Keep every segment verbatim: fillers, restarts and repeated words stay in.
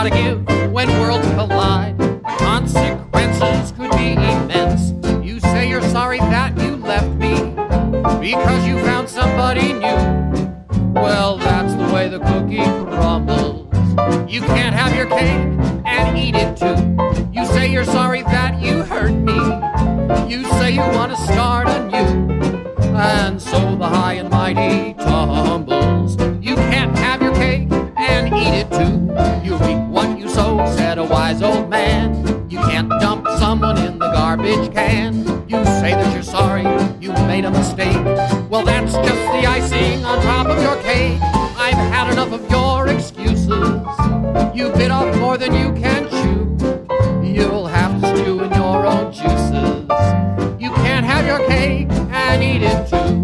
gotta give when worlds collide. The consequences could be immense. You say you're sorry that you left me because you found somebody new. Well, that's the way the cookie crumbles. You can't have your cake and eat it too. You say you're sorry that you hurt me. You say you want to start anew. And so the high and mighty tumbles. You can't have your cake and eat it too. You reap what you sow, said a wise old man. You can't dump someone in the garbage can. You say that you're sorry, you made a mistake. Well, that's just the icing on top of your cake. I've had enough of your excuses. You bit off more than you can chew. You'll have to stew in your own juices. You can't have your cake and eat it too.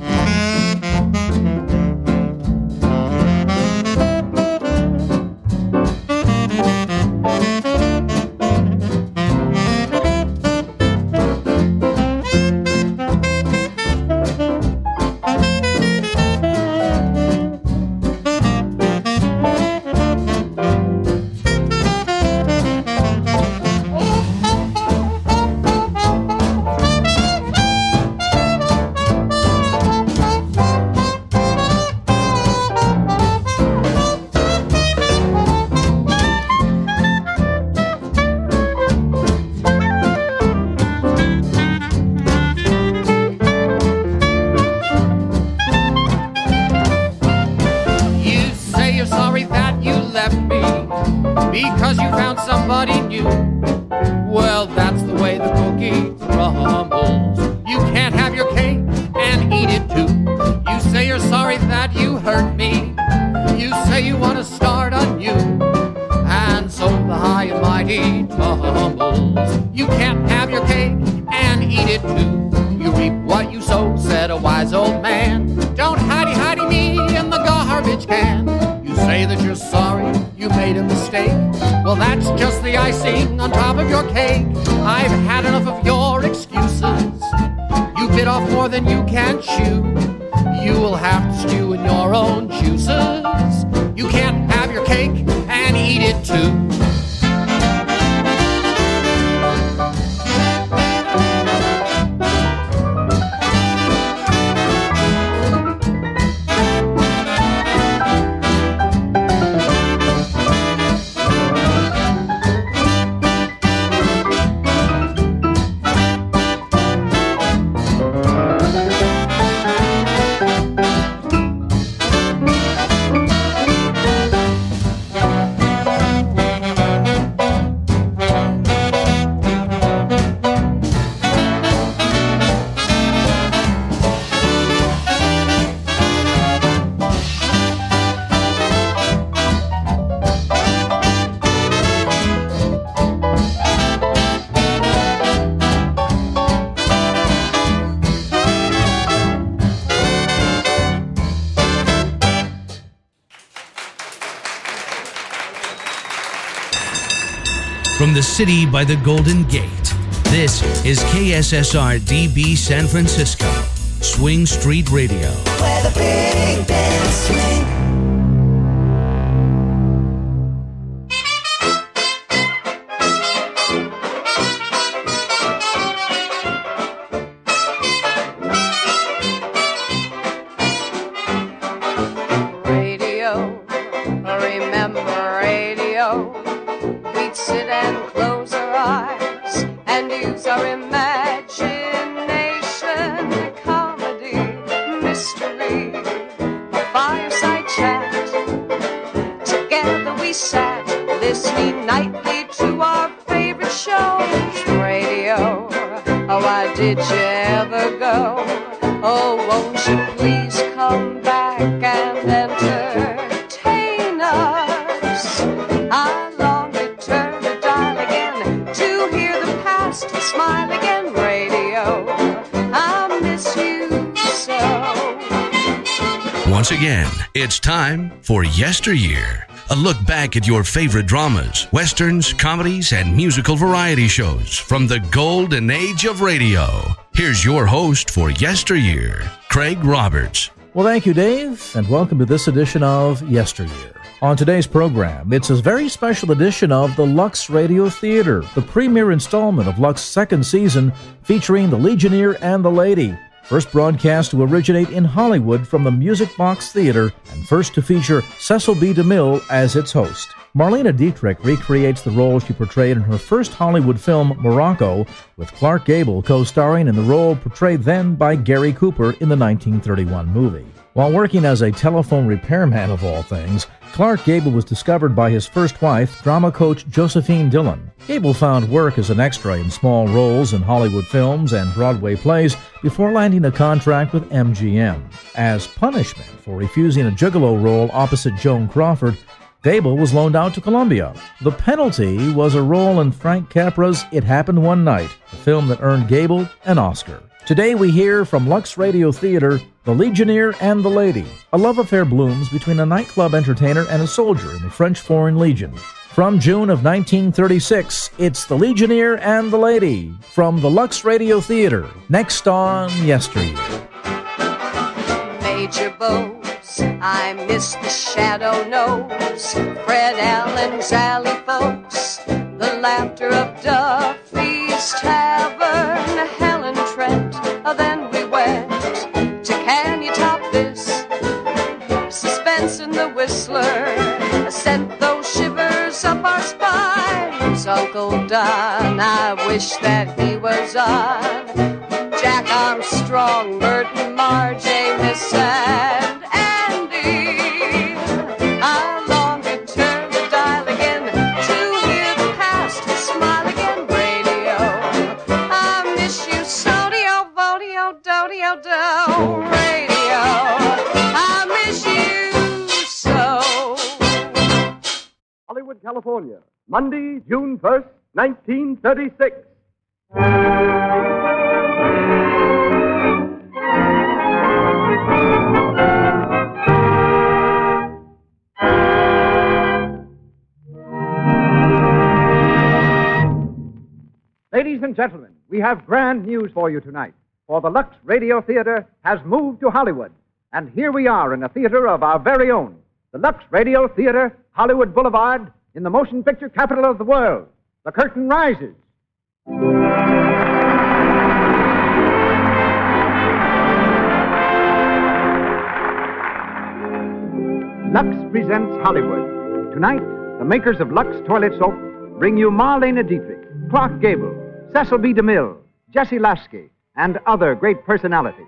Because you found somebody new. Well, that's the way the cookie crumbles. You can't have your cake and eat it too. You say you're sorry that you hurt me. You say you want to start anew. And so the high and mighty tumbles. You can't have your cake and eat it too. You reap what you sow, said a wise old man. Don't hidey-hidey me in the garbage can. You say that you're sorry, you made a mistake. Well, that's just the icing on top of your cake. I've had enough of your excuses. You bit off more than you can chew. You will have to stew in your own juices. You can't have your cake and eat it too. From the city by the Golden Gate, this is K S S R D B San Francisco, Swing Street Radio. Where the big bands swing. Did you ever go? Oh, won't you please come back and entertain us? I long to turn the dial again to hear the past smile again. Radio, I miss you so. Once again, it's time for Yesteryear. A look back at your favorite dramas, westerns, comedies, and musical variety shows from the golden age of radio. Here's your host for Yesteryear, Craig Roberts. Well, thank you, Dave, and welcome to this edition of Yesteryear. On today's program, it's a very special edition of the Lux Radio Theater, the premiere installment of Lux's second season, featuring The Legionnaire and the Lady, first broadcast to originate in Hollywood from the Music Box Theater, and first to feature Cecil B. DeMille as its host. Marlene Dietrich recreates the role she portrayed in her first Hollywood film, Morocco, with Clark Gable co-starring in the role portrayed then by Gary Cooper in the nineteen thirty-one movie. While working as a telephone repairman of all things, Clark Gable was discovered by his first wife, drama coach Josephine Dillon. Gable found work as an extra in small roles in Hollywood films and Broadway plays before landing a contract with M G M. As punishment for refusing a gigolo role opposite Joan Crawford, Gable was loaned out to Columbia. The penalty was a role in Frank Capra's It Happened One Night, a film that earned Gable an Oscar. Today we hear from Lux Radio Theater, The Legionnaire and the Lady. A love affair blooms between a nightclub entertainer and a soldier in the French Foreign Legion. From June of nineteen thirty-six, it's The Legionnaire and the Lady from the Lux Radio Theater, next on Yesteryear. Major Bose, I miss the shadow nose, Fred Allen's alley folks, the laughter of Duffy's Tavern, Helen Trent, then we went to Can You Top This? Suspense in the Whistler sent those shivers up our spines. Uncle Don, I wish that he was on. Jack Armstrong, Burton, Marjay, Miss and Andy. I long to turn the dial again to hear the past smile again. Radio, I miss you, Sodio, Vodio, Dodio, Do. Radio, I miss you so. Hollywood, California, Monday, June first, nineteen thirty-six. Ladies and gentlemen, we have grand news for you tonight. For the Lux Radio Theater has moved to Hollywood. And here we are in a theater of our very own. The Lux Radio Theater, Hollywood Boulevard, in the motion picture capital of the world. The curtain rises. Lux presents Hollywood. Tonight, the makers of Lux Toilet Soap bring you Marlene Dietrich, Clark Gable, Cecil B. DeMille, Jesse Lasky, and other great personalities.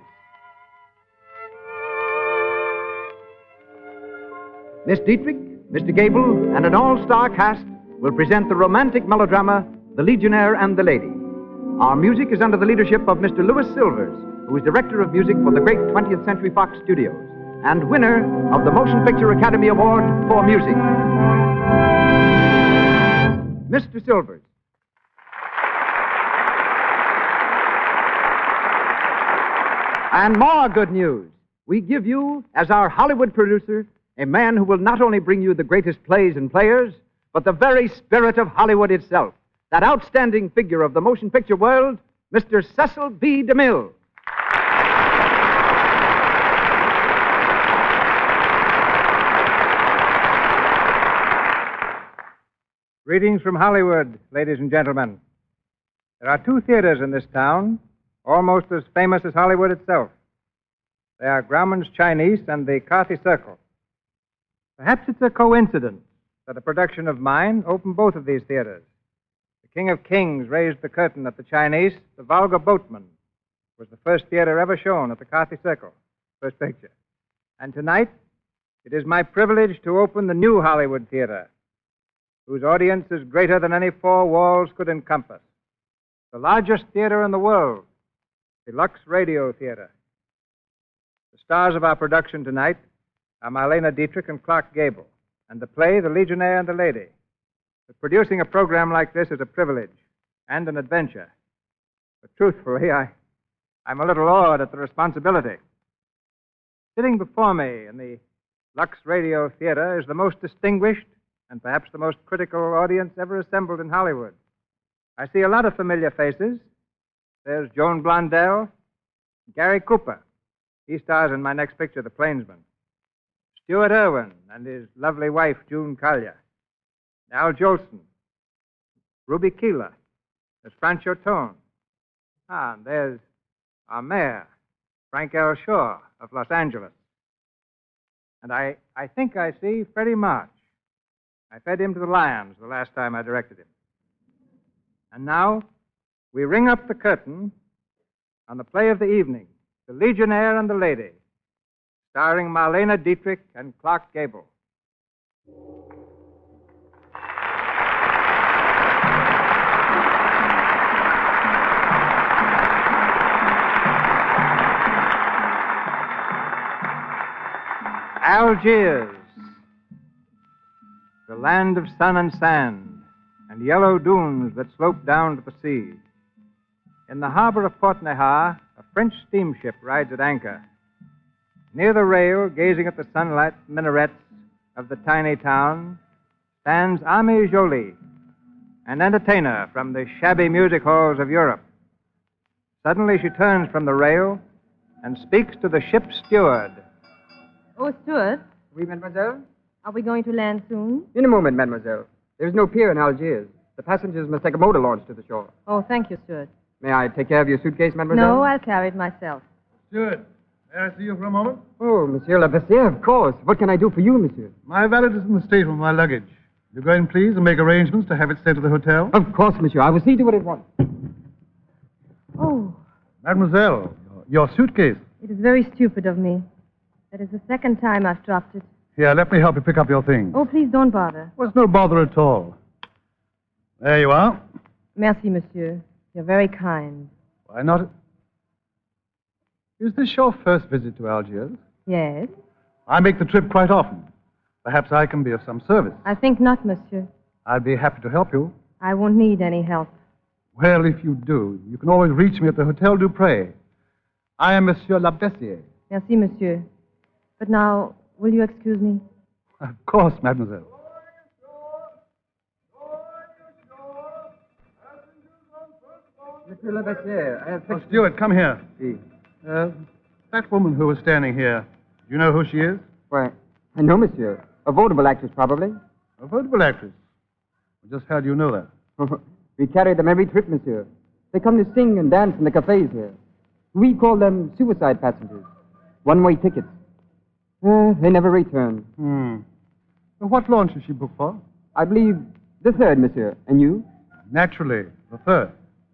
Miss Dietrich, Mister Gable, and an all-star cast will present the romantic melodrama, The Legionnaire and the Lady. Our music is under the leadership of Mister Louis Silvers, who is Director of Music for the great twentieth Century Fox Studios and winner of the Motion Picture Academy Award for Music. Mister Silvers. And more good news. We give you, as our Hollywood producer, a man who will not only bring you the greatest plays and players, but the very spirit of Hollywood itself, that outstanding figure of the motion picture world, Mister Cecil B. DeMille. Greetings from Hollywood, ladies and gentlemen. There are two theaters in this town, almost as famous as Hollywood itself. They are Grauman's Chinese and the Carthy Circle. Perhaps it's a coincidence that a production of mine opened both of these theaters. The King of Kings raised the curtain at the Chinese. The Vulgar Boatman was the first theater ever shown at the Carthy Circle, first picture. And tonight, it is my privilege to open the new Hollywood Theater, whose audience is greater than any four walls could encompass. The largest theater in the world, the Lux Radio Theater. The stars of our production tonight are Marlene Dietrich and Clark Gable, and the play, The Legionnaire and the Lady. But producing a program like this is a privilege and an adventure. But truthfully, I, I'm a little awed at the responsibility. Sitting before me in the Lux Radio Theater is the most distinguished and perhaps the most critical audience ever assembled in Hollywood. I see a lot of familiar faces. There's Joan Blondell, Gary Cooper. He stars in my next picture, The Plainsman. Stuart Irwin and his lovely wife, June Collier. Al Jolson. Ruby Keeler. There's Francho Tone. Ah, and there's our mayor, Frank L. Shaw of Los Angeles. And I, I think I see Freddie March. I fed him to the lions the last time I directed him. And now we ring up the curtain on the play of the evening, The Legionnaire and the Lady, starring Marlene Dietrich and Clark Gable. Algiers, the land of sun and sand, and yellow dunes that slope down to the sea. In the harbor of Port Nahar, a French steamship rides at anchor. Near the rail, gazing at the sunlit minarets of the tiny town, stands Ami Jolie, an entertainer from the shabby music halls of Europe. Suddenly she turns from the rail and speaks to the ship's steward. Oh, Stuart, Oui, mademoiselle? are we going to land soon? In a moment, mademoiselle. There is no pier in Algiers. The passengers must take a motor launch to the shore. Oh, thank you, Stuart. May I take care of your suitcase, mademoiselle? No, I'll carry it myself. Stuart, may I see you for a moment? Oh, Monsieur Labassiere, of course. What can I do for you, monsieur? My valet is in the stateroom with my luggage. You go in, please, and make arrangements to have it sent to the hotel? Of course, monsieur. I will see to it at once. Oh, Mademoiselle, your, your suitcase. it is very stupid of me. That is the second time I've dropped it. Here, let me help you pick up your things. Oh, please don't bother. Well, it's no bother at all. There you are. Merci, monsieur. You're very kind. Why not? Is this your first visit to Algiers? Yes? I make the trip quite often. Perhaps I can be of some service. I think not, monsieur. I'd be happy to help you. I won't need any help. Well, if you do, you can always reach me at the Hotel Dupré. I am Monsieur Labassiere. Merci, monsieur. But now, will you excuse me? Of course, mademoiselle. Monsieur Labassiere, I have Oh, Stuart, come here. Si. Uh, that woman who was standing here, do you know who she is? Why, I know, monsieur. A vaudeville actress, probably. A vaudeville actress. Well, just how do you know that? We carry them every trip, monsieur. They come to sing and dance in the cafes here. We call them suicide passengers. One-way tickets. Uh, they never return. Hmm. Well, what launch is she booked for? I believe the third, monsieur. And you? Naturally, the third.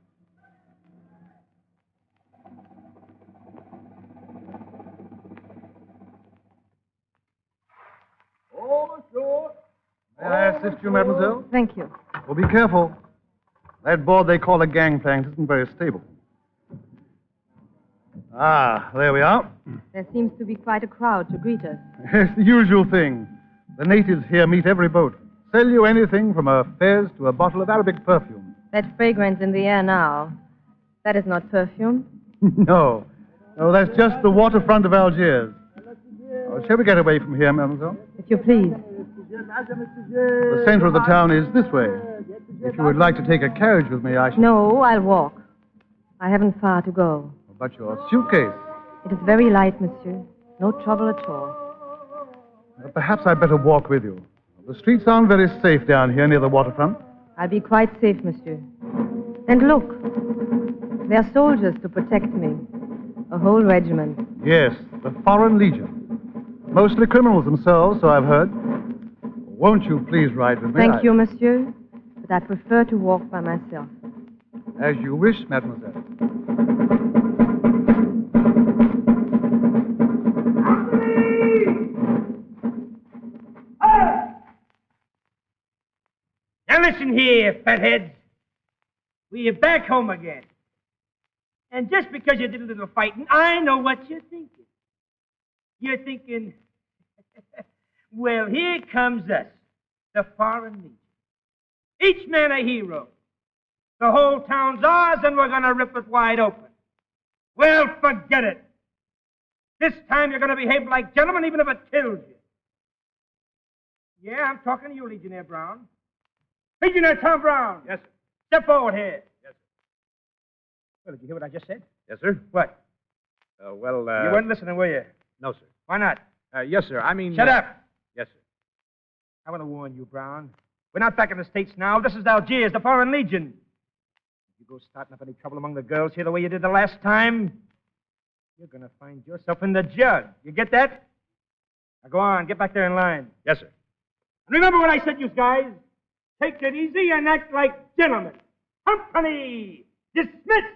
May I assist you, mademoiselle? Thank you. Well, be careful. That board they call a gangplank isn't very stable. Ah, there we are. There seems to be quite a crowd to greet us. It's the usual thing. The natives here meet every boat. Sell you anything from a fez to a bottle of Arabic perfume. That fragrance in the air now, that is not perfume. No. No, that's just the waterfront of Algiers. Oh, shall we get away from here, mademoiselle? If you please. The center of the town is this way. If you would like to take a carriage with me, I should... No, I'll walk. I haven't far to go. But your suitcase... It is very light, monsieur. No trouble at all. Uh, perhaps I'd better walk with you. The streets aren't very safe down here near the waterfront. I'll be quite safe, monsieur. And look, there are soldiers to protect me. A whole regiment. Yes, the Foreign Legion. Mostly criminals themselves, so I've heard. Won't you please ride with me? Thank I... you, monsieur. But I prefer to walk by myself. As you wish, mademoiselle. Now listen here, fatheads. We're back home again. And just because you did a little fighting, I know what you're thinking. You're thinking, well, here comes us, the Foreign Legion. Each man a hero. The whole town's ours, and we're going to rip it wide open. Well, forget it. This time you're going to behave like gentlemen, even if it kills you. Yeah, I'm talking to you, Legionnaire Brown. Legionnaire Tom Brown. Yes, sir. Step forward here. Yes, sir. Well, did you hear what I just said? Yes, sir. What? Uh, well, uh... You weren't listening, were you? No, sir. Why not? Uh, yes, sir. I mean... Shut uh, up. Yes, sir. I want to warn you, Brown. We're not back in the States now. This is Algiers, the Foreign Legion. If you go starting up any trouble among the girls here the way you did the last time, you're going to find yourself in the jug. You get that? Now go on, get back there in line. Yes, sir. And remember what I said, you guys. Take it easy and act like gentlemen. Company dismissed.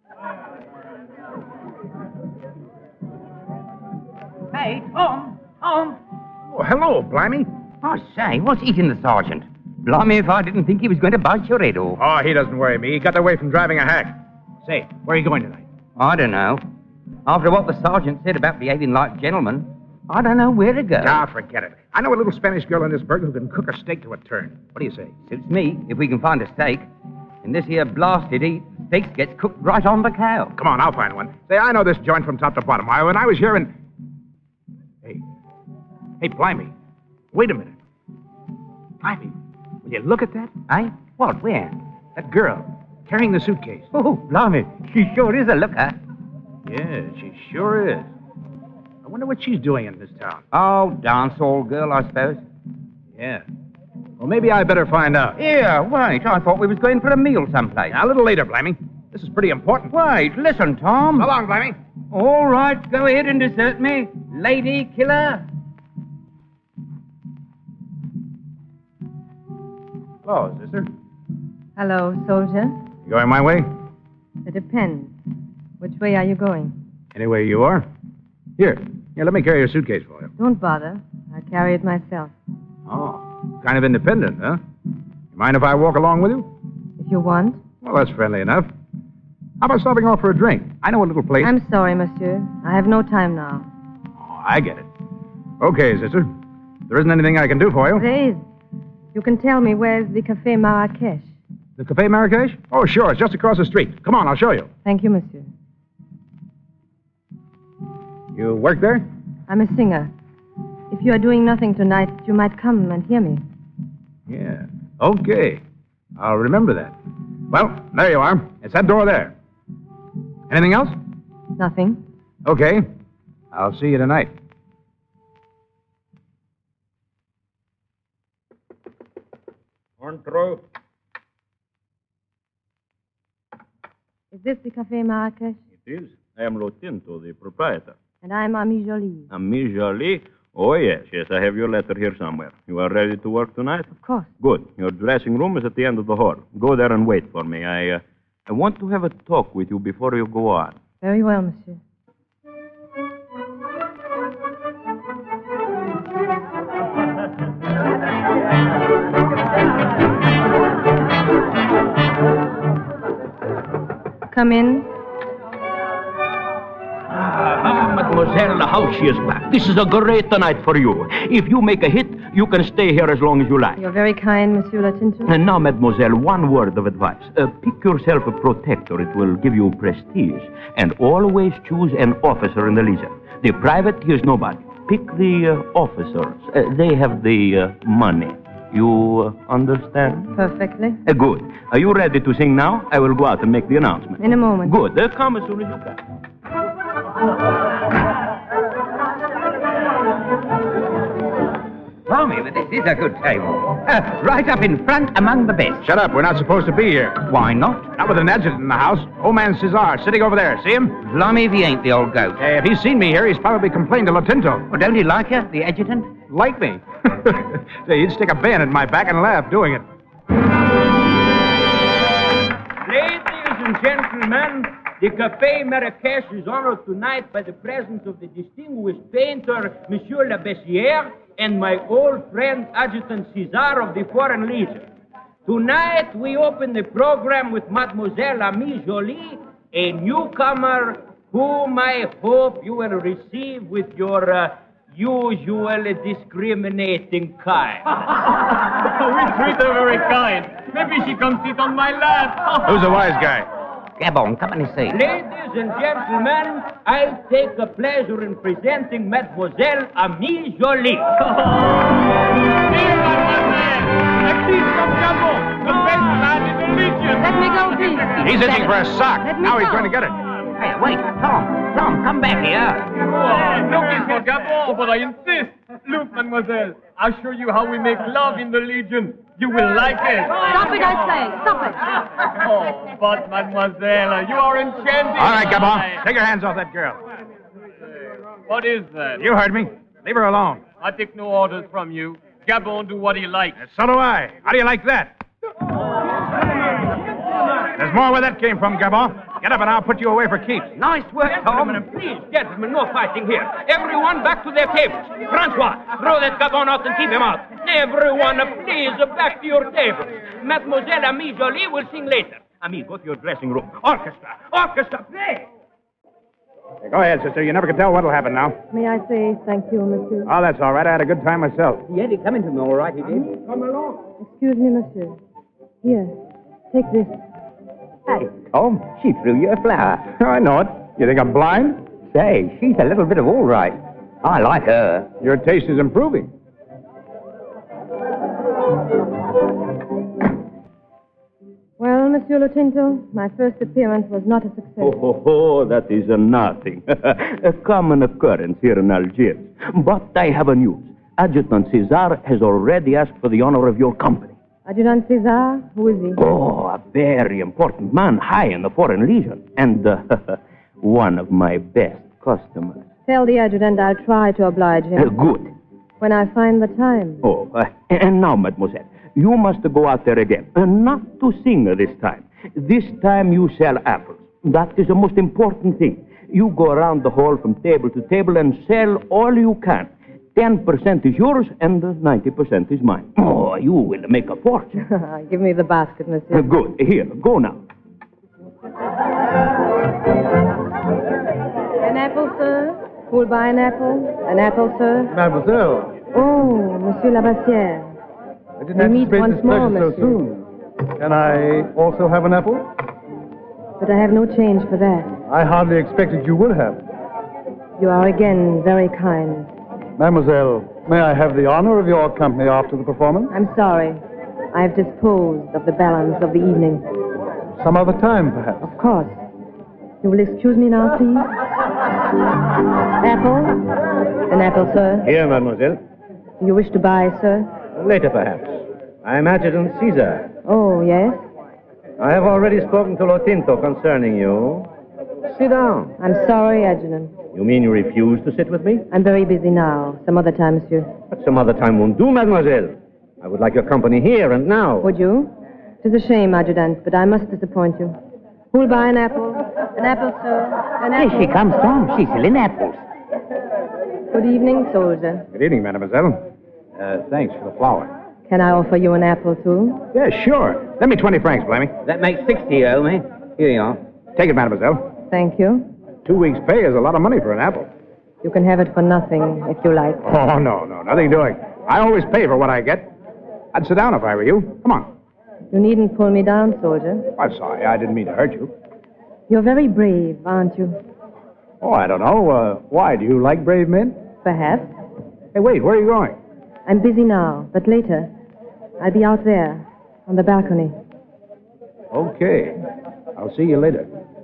Hey, Tom, Tom. Oh, hello, Blimey. Oh, say, what's eating the sergeant? Blimey if I didn't think he was going to bite your head off. Oh, he doesn't worry me. He got away from driving a hack. Say, where are you going tonight? I don't know. After what the sergeant said about behaving like gentlemen, I don't know where to go. Ah, forget it. I know a little Spanish girl in this burg who can cook a steak to a turn. What do you say? Suits me, if we can find a steak. In this here blasted heat, steaks gets cooked right on the cow. Come on, I'll find one. Say, I know this joint from top to bottom. I, when I was here in... Hey. Hey, Blimey. Wait a minute. Blimey, will you look at that? Eh? What? Where? That girl, carrying the suitcase. Oh, blimey. She sure is a looker. Yeah, she sure is. I wonder what she's doing in this town. Oh, dance hall girl, I suppose. Yeah. Well, maybe I better find out. Yeah, wait. I thought we was going for a meal someplace. Now, a little later, Blimey. This is pretty important. Wait, listen, Tom. So long, Blimey. All right, go ahead and desert me, lady killer. Hello, sister. Hello, soldier. You going my way? It depends. Which way are you going? Anyway you are. Here. Here, let me carry your suitcase for you. Don't bother. I carry it myself. Oh, kind of independent, huh? You mind if I walk along with you? If you want. Well, that's friendly enough. How about stopping off for a drink? I know a little place. I'm sorry, monsieur. I have no time now. Oh, I get it. Okay, sister. There isn't anything I can do for you. There is. You can tell me where's the Café Marrakesh. The Café Marrakesh? Oh, sure. It's just across the street. Come on, I'll show you. Thank you, monsieur. You work there? I'm a singer. If you are doing nothing tonight, you might come and hear me. Yeah. Okay. I'll remember that. Well, there you are. It's that door there. Anything else? Nothing. Okay. I'll see you tonight. Contro. Is this the Café Marrakesh? It is. I am Lotinto, the proprietor. And I'm Ami Jolie. Ami Jolie? Oh, yes, yes, I have your letter here somewhere. You are ready to work tonight? Of course. Good. Your dressing room is at the end of the hall. Go there and wait for me. I, uh, I want to have a talk with you before you go on. Very well, monsieur. Come in. Ah, Mademoiselle, how she is back. This is a great night for you. If you make a hit, you can stay here as long as you like. You're very kind, Monsieur Latinto. And now, Mademoiselle, one word of advice. Uh, pick yourself a protector. It will give you prestige. And always choose an officer in the Legion. The private, he is nobody. Pick the uh, officers. Uh, they have the uh, money. You uh, understand? Perfectly. Uh, good. Are you ready to sing now? I will go out and make the announcement. In a moment. Good. Uh, come as soon as you can. Blimey, but this is a good table. Uh, right up in front among the best. Shut up. We're not supposed to be here. Why not? Not with an adjutant in the house. Old man Cesar sitting over there. See him? Blimey if he ain't the old goat. Hey, if he's seen me here, he's probably complained to Latinto. Well, don't he like you, the adjutant? Like me? Say, he'd stick a bayonet in my back and laugh doing it. Ladies and gentlemen, the Café Marrakesh is honored tonight by the presence of the distinguished painter, Monsieur Le Bessière, and my old friend, Adjutant Cesar of the Foreign Legion. Tonight, we open the program with Mademoiselle Ami Jolie, a newcomer whom I hope you will receive with your uh, usual discriminating kind. We treat her very kind. Maybe she comes sit on my lap. Who's the wise guy? Gabon, come and see. Ladies and gentlemen, I take a pleasure in presenting Mademoiselle Ami Jolie. Dear Mademoiselle, Baptiste from Gabon, the best man in the Legion. Let me go, please. He's itching for a sock. Let me Now he's go. going to get it. Hey, wait, Tom. Tom, come back here. Oh, look, it's for Gabon, but I insist. Look, mademoiselle, I'll show you how we make love in the Legion. You will like it. Stop it, I say. Stop it. Oh, but mademoiselle, you are enchanting. All right, Gabon. Take your hands off that girl. What is that? You heard me. Leave her alone. I take no orders from you. Gabon do what he likes. So do I. How do you like that? There's more where that came from, Gabon. Get up and I'll put you away for keeps. Nice work, Tom. Please, gentlemen, no fighting here. Everyone back to their tables. Francois, throw that Gabon out and keep him out. Everyone, please, back to your tables. Mademoiselle Ami Jolie will sing later. Ami, go to your dressing room. Orchestra, orchestra, play! Hey, go ahead, sister. You never can tell what'll happen now. May I say thank you, monsieur? Oh, that's all right. I had a good time myself. Yeah, he come into me all right, he did. Come along. Excuse me, monsieur. Here, take this. Hey, Tom, she threw you a flower. I know it. You think I'm blind? Say, she's a little bit of all right. I like her. Your taste is improving. Well, Monsieur Lutinto, my first appearance was not a success. Oh, oh, oh, that is a nothing. A common occurrence here in Algiers. But I have a news. Adjutant Cesar has already asked for the honor of your company. Adjutant Cesar? Who is he? Oh, a very important man, high in the Foreign Legion, and uh, one of my best customers. Tell the adjutant I'll try to oblige him. Uh, good. When I find the time. Oh, uh, and now, mademoiselle, you must go out there again, uh, not to sing this time. This time you sell apples. That is the most important thing. You go around the hall from table to table and sell all you can. Ten percent is yours and ninety percent is mine. Oh, you will make a fortune. Give me the basket, monsieur. Uh, good. Here, go now. An apple, sir? Who'll buy an apple? An apple, sir? Mademoiselle. Oh, Monsieur Labassière. I didn't We meet anticipate once this more, pleasure so monsieur. soon. Can I also have an apple? But I have no change for that. I hardly expected you would have. You are again very kind. Mademoiselle, may I have the honor of your company after the performance? I'm sorry. I have disposed of the balance of the evening. Some other time, perhaps. Of course. You will excuse me now, please? Apple? An apple, sir. Here, mademoiselle. You wish to buy, sir? Later, perhaps. I'm Adjutant Caesar. Oh, yes? I have already spoken to Lotinto concerning you. Sit down. I'm sorry, Adjutant. You mean you refuse to sit with me? I'm very busy now. Some other time, monsieur. But some other time won't do, mademoiselle. I would like your company here and now. Would you? It is a shame, Adjutant, but I must disappoint you. Who'll buy an apple? An apple, sir? An apple? Here she comes, Tom. She's selling apples. Good evening, soldier. Good evening, mademoiselle. Uh, thanks for the flower. Can I offer you an apple, too? Yeah, sure. Lend me twenty francs, Blamey. That makes sixty, you owe me. Here you are. Take it, mademoiselle. Thank you. Two weeks' pay is a lot of money for an apple. You can have it for nothing, if you like. Oh, no, no, nothing doing. I always pay for what I get. I'd sit down if I were you. Come on. You needn't pull me down, soldier. I'm sorry. I didn't mean to hurt you. You're very brave, aren't you? Oh, I don't know. Uh, why? Do you like brave men? Perhaps. Hey, wait. Where are you going? I'm busy now, but later, I'll be out there, on the balcony. Okay. I'll see you later.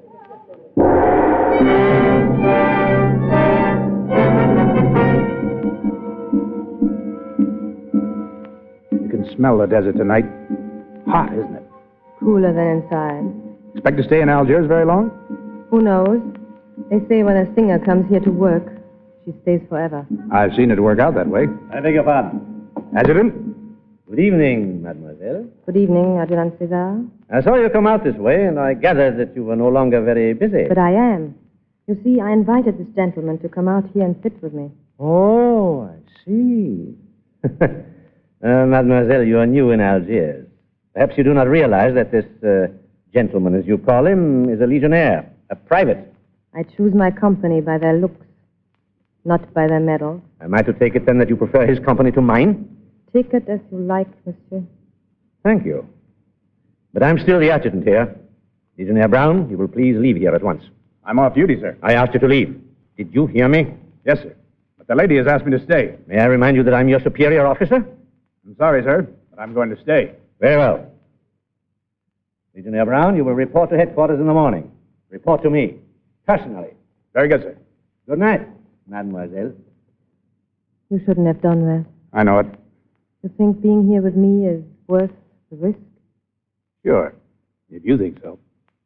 You can smell the desert tonight. Hot, isn't it? Cooler than inside. Expect to stay in Algiers very long? Who knows? They say when a singer comes here to work, she stays forever. I've seen it work out that way. I beg your pardon. Adjutant? Good evening, mademoiselle. Good evening, Adjutant Cesar. I saw you come out this way, and I gathered that you were no longer very busy. But I am. You see, I invited this gentleman to come out here and sit with me. Oh, I see. uh, mademoiselle, you are new in Algiers. Perhaps you do not realize that this uh, gentleman, as you call him, is a legionnaire, a private. I choose my company by their looks, not by their medals. Am I to take it, then, that you prefer his company to mine? Take it as you like, monsieur. Thank you. But I'm still the adjutant here. Legionnaire Brown, you will please leave here at once. I'm off duty, sir. I asked you to leave. Did you hear me? Yes, sir. But the lady has asked me to stay. May I remind you that I'm your superior officer? I'm sorry, sir, but I'm going to stay. Very well. Legionnaire Brown, you will report to headquarters in the morning. Report to me. Personally. Very good, sir. Good night, mademoiselle. You shouldn't have done that. I know it. You think being here with me is worth the risk? Sure. If you think so.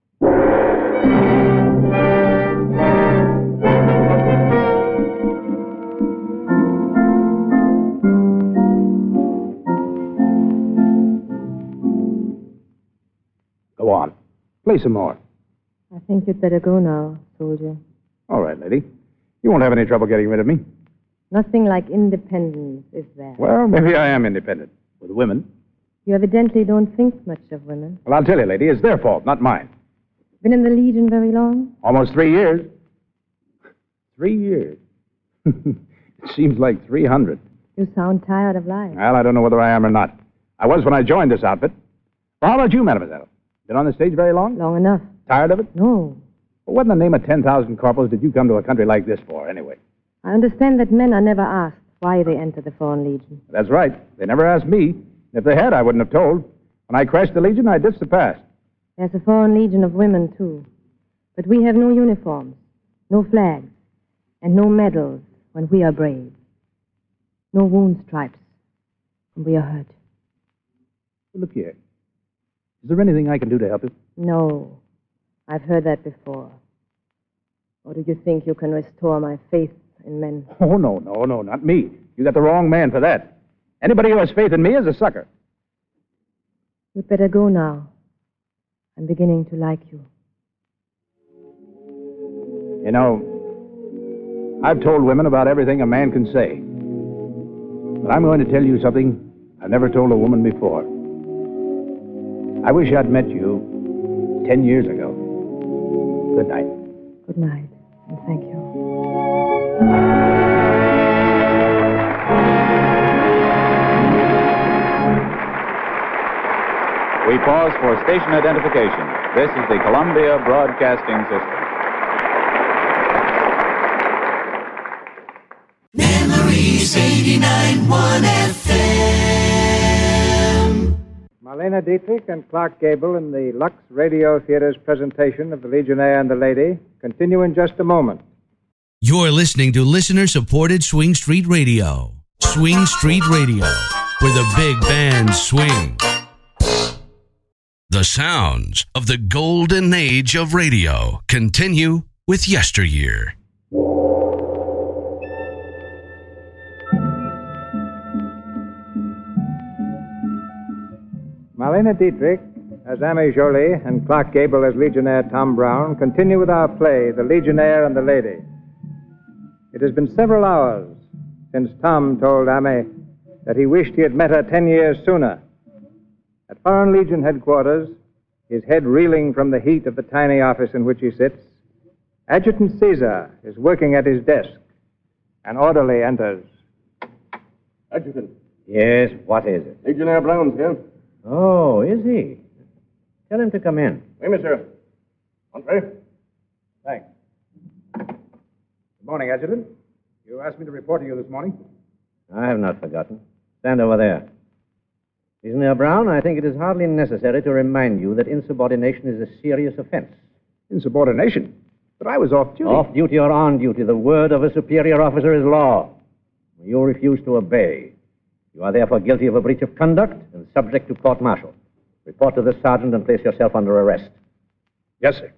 Go on. Play some more. I think you'd better go now, soldier. All right, lady. You won't have any trouble getting rid of me. Nothing like independence, is there? Well, maybe I am independent. With women. You evidently don't think much of women. Well, I'll tell you, lady, it's their fault, not mine. Been in the Legion very long? Almost three years. Three years. It seems like three hundred. You sound tired of life. Well, I don't know whether I am or not. I was when I joined this outfit. Well, how about you, mademoiselle? Been on the stage very long? Long enough. Tired of it? No. Well, what in the name of ten thousand corporals did you come to a country like this for, anyway? I understand that men are never asked why they enter the Foreign Legion. That's right. They never asked me. If they had, I wouldn't have told. When I crashed the Legion, I ditched the past. There's a Foreign Legion of women, too. But we have no uniforms, no flags, and no medals when we are brave. No wound stripes when we are hurt. Look here. Is there anything I can do to help you? No. I've heard that before. Or do you think you can restore my faith in men? Oh, no, no, no, not me. You got the wrong man for that. Anybody who has faith in me is a sucker. You'd better go now. I'm beginning to like you. You know, I've told women about everything a man can say. But I'm going to tell you something I've never told a woman before. I wish I'd met you ten years ago. Good night. Good night, and thank you. We pause for station identification. This is the Columbia Broadcasting System. Memories eighty-nine point one F M. Marlene Dietrich and Clark Gable in the Lux Radio Theater's presentation of The Legionnaire and the Lady continue in just a moment. You're listening to listener-supported Swing Street Radio. Swing Street Radio, where the big bands swing. The sounds of the golden age of radio continue with Yesteryear. Marlene Dietrich as Amy Jolie and Clark Gable as Legionnaire Tom Brown continue with our play, The Legionnaire and the Lady. It has been several hours since Tom told Amy that he wished he had met her ten years sooner. At Foreign Legion headquarters, his head reeling from the heat of the tiny office in which he sits, Adjutant Caesar is working at his desk. An orderly enters. Adjutant. Yes, what is it? Legionnaire Brown's here. Oh, is he? Tell him to come in. Oui, monsieur. Entrez. Thanks. Good morning, Adjutant. You asked me to report to you this morning. I have not forgotten. Stand over there. Legionnaire Brown, I think it is hardly necessary to remind you that insubordination is a serious offense. Insubordination? But I was off duty. Off duty or on duty, the word of a superior officer is law. You refuse to obey. You are therefore guilty of a breach of conduct and subject to court-martial. Report to the sergeant and place yourself under arrest. Yes, sir.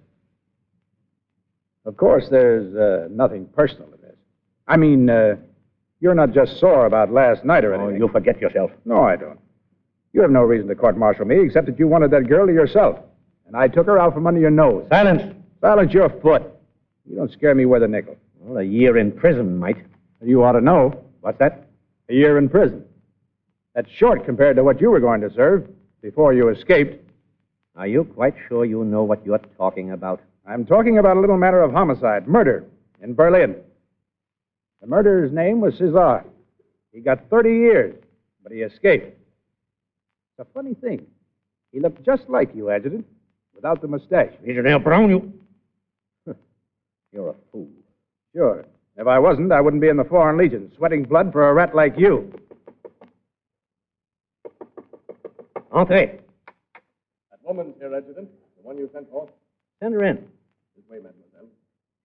Of course, there's uh, nothing personal in this. I mean, uh, you're not just sore about last night or anything. Oh, you forget yourself. No, I don't. You have no reason to court-martial me, except that you wanted that girl to yourself. And I took her out from under your nose. Silence. Silence your foot. You don't scare me worth a nickel. Well, a year in prison might. You ought to know. What's that? A year in prison. That's short compared to what you were going to serve before you escaped. Are you quite sure you know what you're talking about? I'm talking about a little matter of homicide, murder, in Berlin. The murderer's name was Cesar. He got thirty years, but he escaped. It's a funny thing. He looked just like you, Adjutant, without the mustache. Legionnaire Brown, you... You're a fool. Sure. If I wasn't, I wouldn't be in the Foreign Legion, sweating blood for a rat like you. Entrez. That woman's here, Adjutant. The one you sent for. Send her in. This way, mademoiselle.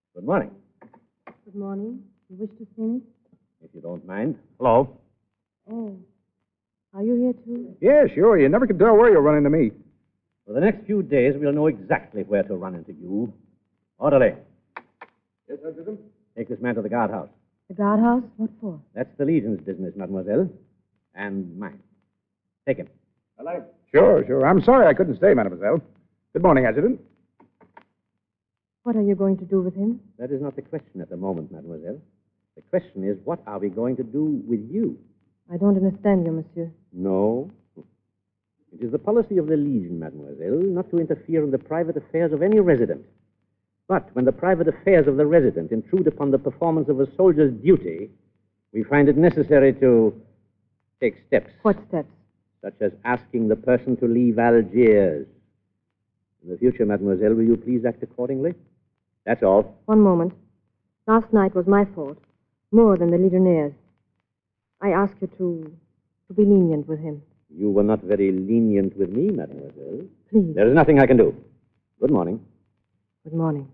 Good morning. Good morning. You wish to see me? If you don't mind. Hello. Oh. Are you here too? Yeah, sure. You never can tell where you'll run into me. For the next few days, we'll know exactly where to run into you. Orderly. Yes, Sergeant. Take this man to the guardhouse. The guardhouse? What for? That's the Legion's business, mademoiselle. And mine. Take him. Hello. Sure, sure. I'm sorry I couldn't stay, mademoiselle. Good morning, Adjutant. What are you going to do with him? That is not the question at the moment, mademoiselle. The question is, what are we going to do with you? I don't understand you, monsieur. No. It is the policy of the Legion, mademoiselle, not to interfere in the private affairs of any resident. But when the private affairs of the resident intrude upon the performance of a soldier's duty, we find it necessary to take steps. What steps? Such as asking the person to leave Algiers. In the future, mademoiselle, will you please act accordingly? That's all. One moment. Last night was my fault, more than the Legionnaires. I ask you to, to be lenient with him. You were not very lenient with me, mademoiselle. Please. There is nothing I can do. Good morning. Good morning.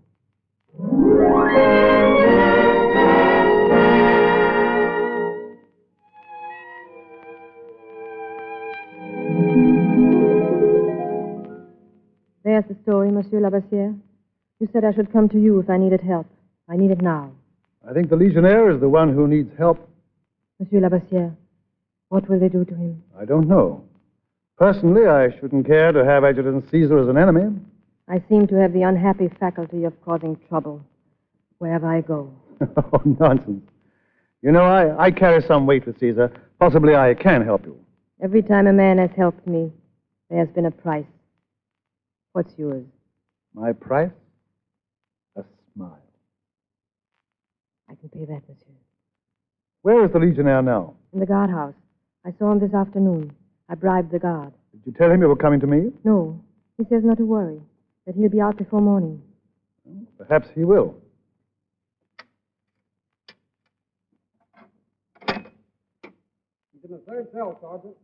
There's the story, Monsieur Labassière. You said I should come to you if I needed help. I need it now. I think the Legionnaire is the one who needs help. Monsieur Labassière, what will they do to him? I don't know. Personally, I shouldn't care to have Adjutant Caesar as an enemy. I seem to have the unhappy faculty of causing trouble wherever I go. Oh, nonsense. You know, I, I carry some weight with Caesar. Possibly I can help you. Every time a man has helped me, there has been a price. What's yours? My price? A smile. I can pay that, monsieur. Where is the Legionnaire now? In the guardhouse. I saw him this afternoon. I bribed the guard. Did you tell him you were coming to me? No. He says not to worry, that he'll be out before morning. Perhaps he will. He's in the third cell, Sergeant.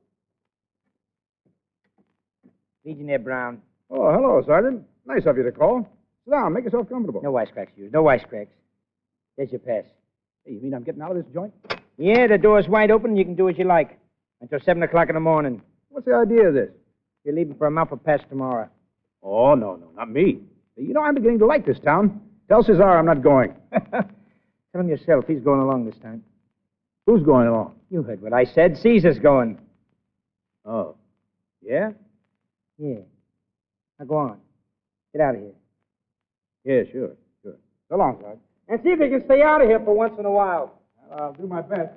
Legionnaire Brown. Oh, hello, Sergeant. Nice of you to call. Sit down. Make yourself comfortable. No wisecracks, you. No wisecracks. There's your pass. Hey, you mean I'm getting out of this joint? Yeah, the door's wide open and you can do as you like. Until seven o'clock in the morning. What's the idea of this? You're leaving for a mouth of pass tomorrow. Oh, no, no, not me. You know, I'm beginning to like this town. Tell Cesar I'm not going. Tell him yourself. He's going along this time. Who's going along? You heard what I said. Caesar's going. Oh. Yeah? Yeah. Now go on. Get out of here. Yeah, sure, sure. So long, Sergeant. And see if you can stay out of here for once in a while. I'll do my best.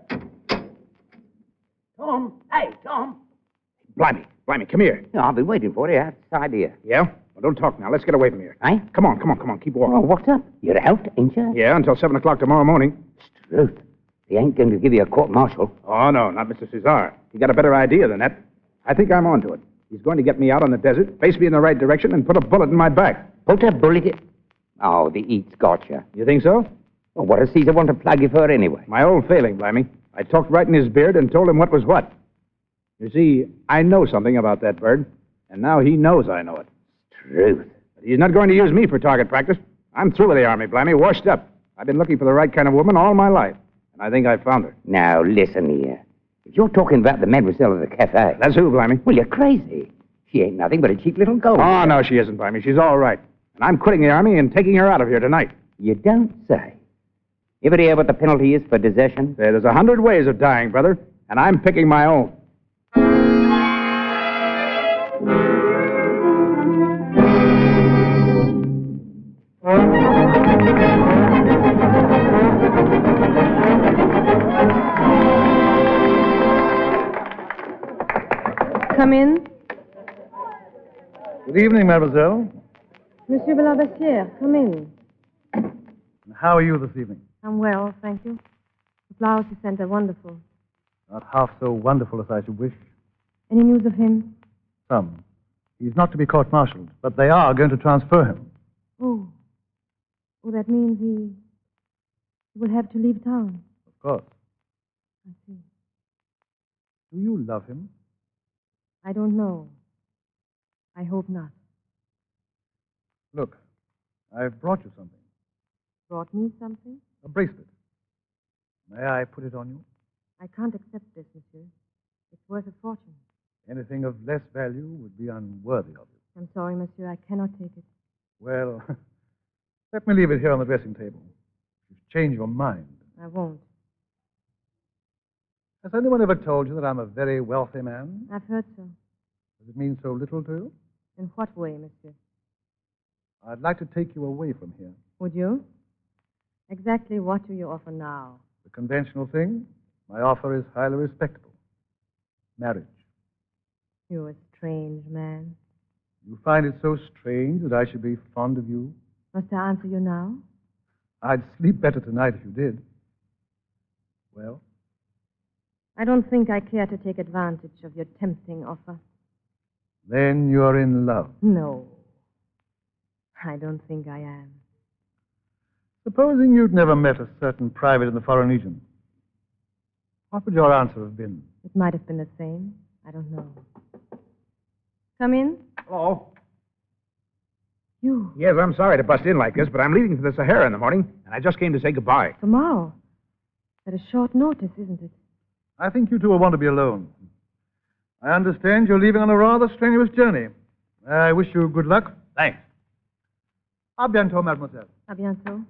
Tom. Hey, Tom. Blimey, blimey, come here. No, I've been waiting for you outside here. Yeah? Well, don't talk now. Let's get away from here. Eh? Come on, come on, come on. Keep walking. Oh, what's up? You're out, ain't you? Yeah, until seven o'clock tomorrow morning. Truth. He ain't going to give you a court-martial. Oh, no, not Mister Cesar. He got a better idea than that. I think I'm onto it. He's going to get me out on the desert, face me in the right direction, and put a bullet in my back. Put a bullet in? Oh, the eat's got you. You think so? Well, what does Caesar want to plug you for anyway? My old failing, blimey. I talked right in his beard and told him what was what. You see, I know something about that bird, and now he knows I know it. Truth. But he's not going to use me for target practice. I'm through with the Army, blimey, washed up. I've been looking for the right kind of woman all my life, and I think I found her. Now, listen here. If you're talking about the mademoiselle of the cafe... That's who, blimey. Well, you're crazy. She ain't nothing but a cheap little gold. Oh, no, she isn't, blimey. She's all right. And I'm quitting the Army and taking her out of here tonight. You don't say. You ever hear what the penalty is for desertion? Say, there's a hundred ways of dying, brother, and I'm picking my own. Come in. Good evening, mademoiselle. Monsieur Labassière, come in. How are you this evening? I'm well, thank you. The flowers you sent are wonderful. Not half so wonderful as I should wish. Any news of him? Some. He's not to be court-martialed, but they are going to transfer him. Oh. Oh, that means he... he will have to leave town. Of course. I see. Do you love him? I don't know. I hope not. Look, I've brought you something. brought me something? A bracelet. May I put it on you? I can't accept this, monsieur. It's worth a fortune. Anything of less value would be unworthy of you. I'm sorry, monsieur. I cannot take it. Well, let me leave it here on the dressing table. If you change your mind. I won't. Has anyone ever told you that I'm a very wealthy man? I've heard so. Does it mean so little to you? In what way, monsieur? I'd like to take you away from here. Would you? Exactly what do you offer now? The conventional thing. My offer is highly respectable. Marriage. You're a strange man. You find it so strange that I should be fond of you? Must I answer you now? I'd sleep better tonight if you did. Well? I don't think I care to take advantage of your tempting offer. Then you're in love. No. I don't think I am. Supposing you'd never met a certain private in the Foreign Legion, what would your answer have been? It might have been the same. I don't know. Come in. Hello. You. Yes, I'm sorry to bust in like this, but I'm leaving for the Sahara in the morning, and I just came to say goodbye. Tomorrow. At a short notice, isn't it? I think you two will want to be alone. I understand you're leaving on a rather strenuous journey. I wish you good luck. Thanks. A bientôt, mademoiselle. A bientôt.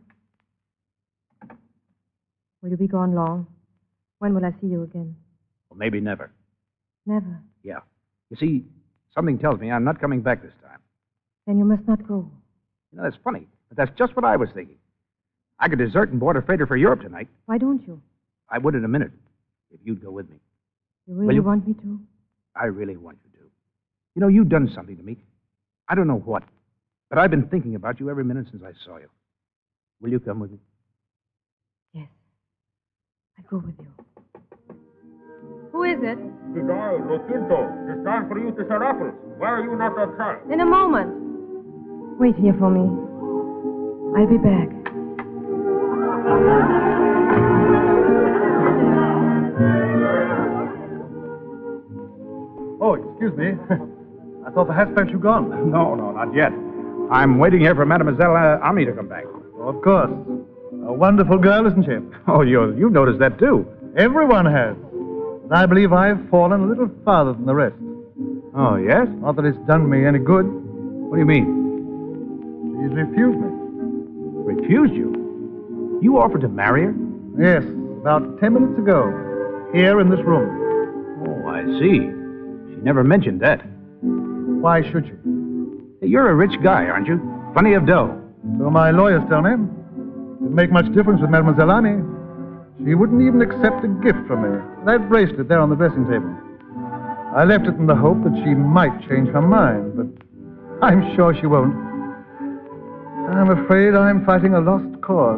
Will you be gone long? When will I see you again? Well, maybe never. Never. Yeah. You see, something tells me I'm not coming back this time. Then you must not go. You know, that's funny, but that's just what I was thinking. I could desert and board a freighter for Europe tonight. Why don't you? I would in a minute, if you'd go with me. You really Will you? want me to? I really want you to. You know, you've done something to me. I don't know what, but I've been thinking about you every minute since I saw you. Will you come with me? Yes. I'll go with you. Who is it? Vidal, Lotinto, it's time for you to set apples. Why are you not outside? In a moment. Wait here for me. I'll be back. Oh, excuse me. I thought perhaps perhaps you'd gone. No, no, not yet. I'm waiting here for Mademoiselle uh, Ami to come back. Oh, of course. A wonderful girl, isn't she? Oh, you, you've noticed that, too. Everyone has. And I believe I've fallen a little farther than the rest. Oh, yes? Not that it's done me any good. What do you mean? She's refused me. Refused you? You offered to marry her? Yes, about ten minutes ago. Here in this room. Oh, I see. She never mentioned that. Why should you? Hey, you're a rich guy, aren't you? Plenty of dough. So my lawyers tell me. Didn't make much difference with Mademoiselle Ami. She wouldn't even accept a gift from me. That bracelet there on the dressing table. I left it in the hope that she might change her mind, but I'm sure she won't. I'm afraid I'm fighting a lost cause.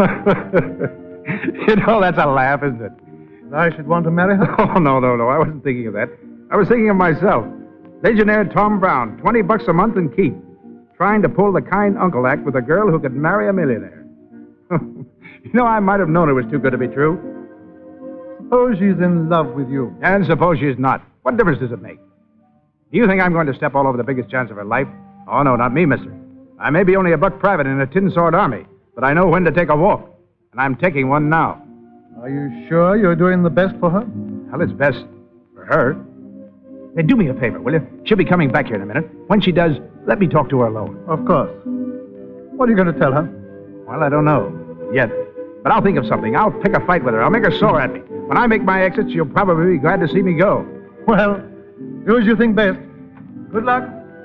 You know, that's a laugh, isn't it? I should want to marry her? Oh, no, no, no. I wasn't thinking of that. I was thinking of myself. Legionnaire Tom Brown, twenty bucks a month and keep. Trying to pull the kind uncle act with a girl who could marry a millionaire. You know, I might have known it was too good to be true. Suppose she's in love with you. And suppose she's not. What difference does it make? Do you think I'm going to step all over the biggest chance of her life? Oh, no, not me, mister. I may be only a buck private in a tin sword army, but I know when to take a walk. And I'm taking one now. Are you sure you're doing the best for her? Well, it's best for her. Hey, do me a favor, will you? She'll be coming back here in a minute. When she does, let me talk to her alone. Of course. What are you going to tell her? Well, I don't know yet. But I'll think of something. I'll pick a fight with her. I'll make her sore at me. When I make my exit, she'll probably be glad to see me go. Well, do as you think best. Good luck.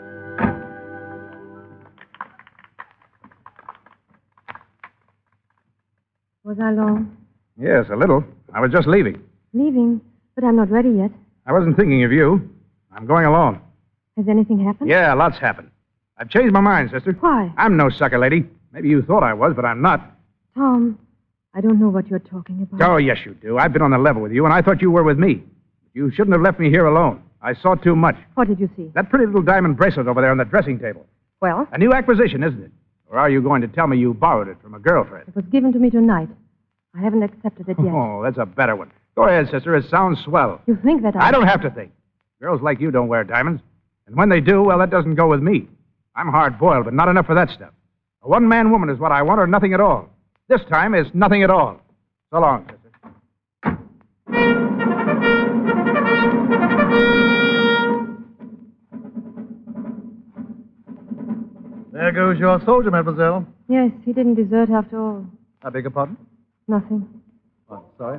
Was I long? Yes, a little. I was just leaving. Leaving? But I'm not ready yet. I wasn't thinking of you. I'm going alone. Has anything happened? Yeah, lots happened. I've changed my mind, sister. Why? I'm no sucker lady. Maybe you thought I was, but I'm not. Tom, I don't know what you're talking about. Oh, yes, you do. I've been on the level with you, and I thought you were with me. You shouldn't have left me here alone. I saw too much. What did you see? That pretty little diamond bracelet over there on the dressing table. Well? A new acquisition, isn't it? Or are you going to tell me you borrowed it from a girlfriend? It was given to me tonight. I haven't accepted it yet. Oh, that's a better one. Go ahead, sister. It sounds swell. You think that I... I don't have to think. Girls like you don't wear diamonds. And when they do, well, that doesn't go with me. I'm hard-boiled, but not enough for that stuff. A one-man woman is what I want, or nothing at all. This time is nothing at all. So long, sister. There goes your soldier, mademoiselle. Yes, he didn't desert after all. I beg your pardon? Nothing. Oh, sorry.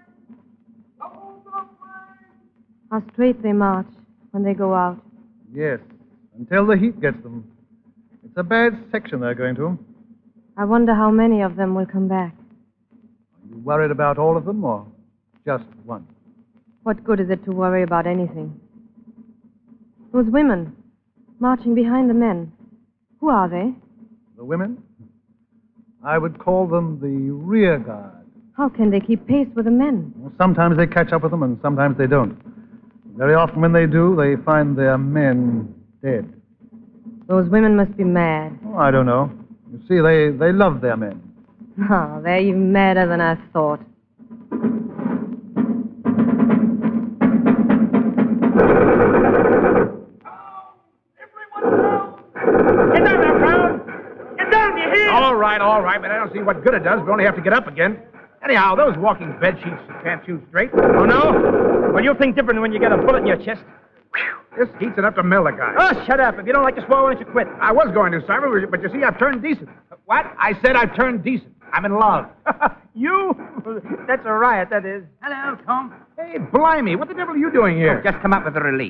How straight they march when they go out. Yes, until the heat gets them. It's a bad section they're going to. I wonder how many of them will come back. Are you worried about all of them, or just one? What good is it to worry about anything? Those women, marching behind the men. Who are they? The women? I would call them the rear guard. How can they keep pace with the men? Well, sometimes they catch up with them, and sometimes they don't. Very often when they do, they find their men dead. Those women must be mad. Oh, I don't know. You see, they, they love their men. Oh, they're even madder than I thought. Get down there, Brown! Get down, do you hear? All right, all right, but I don't see what good it does. We only have to get up again. Anyhow, those walking bed sheets can't shoot straight. Oh, no? Well, you'll think different when you get a bullet in your chest. This heat's enough to melt a guy. Oh, shut up. If you don't like to swallow, why don't you quit? I was going to, Simon, but you see, I've turned decent. What? I said I've turned decent. I'm in love. You? That's a riot, that is. Hello, Tom. Hey, blimey, what the devil are you doing here? Oh, just come up with a relief.